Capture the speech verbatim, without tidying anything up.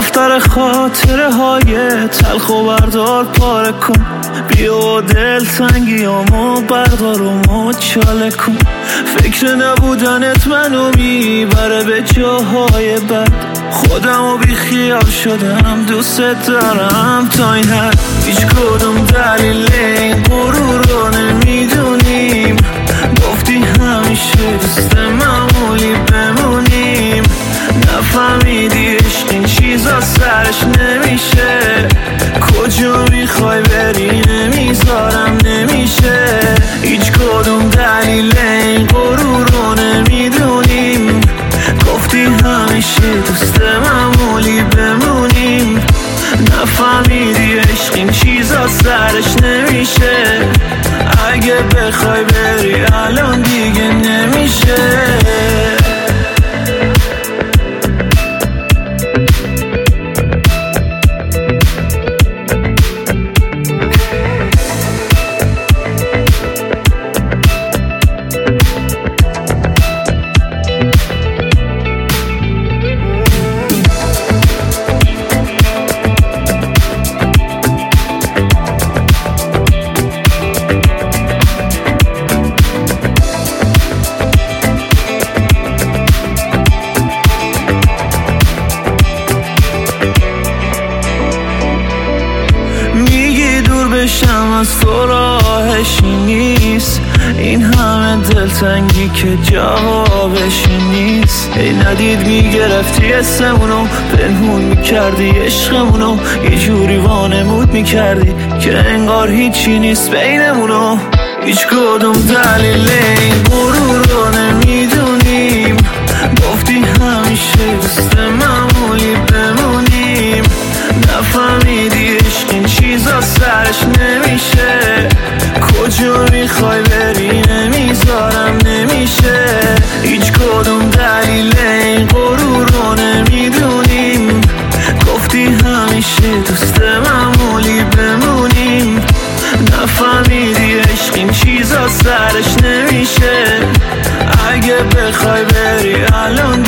دفتر خاطره های تلخ و بردار پاره کن، بیا دل تنگیامو بردار و مچاله کن. فکر نبودنت منو میبره به جاهای بد، خودم و بی خیال شدم دوست دارم تا این حد. هیچ کدوم دلیل این غرور رو نمیدونیم، گفتی همیشه دوست معمولی بمونیم. نفهمیدی عشق این چیزا سرش نمیشه، کجا میخوای بری نمیذارم نمیشه. هیچ کدوم دلیل این غرور رو نمیدونیم، گفتی همیشه دوست معمولی بمونیم. نفهمیدی عشق این چیزا سرش نمیشه، اگه بخوای بری الان دیگه نمیشه. بشم از تو راهشی نیست، این همه دلتنگی که جوابشی نیست. ای ندید میگرفتی اسمونو، پنهون میکردی عشقمونو، یه جوری وانمود میکردی که انگار هیچی نیست بینمونو. هیچ کدوم دلیل این غرور رو نمیدونیم، گفتی همیشه دوست معمولی بمونیم. نفهمیدی عشق این چیزا سرش نمیشه، کجا میخوای بری نمیذارم نمیشه. هیچ کدوم دلیل این غرور رو نمیدونیم، گفتی همیشه دوست معمولی بمونیم. نفهمیدی عشق این چیزا سرش نمیشه، اگه بخوای بری الان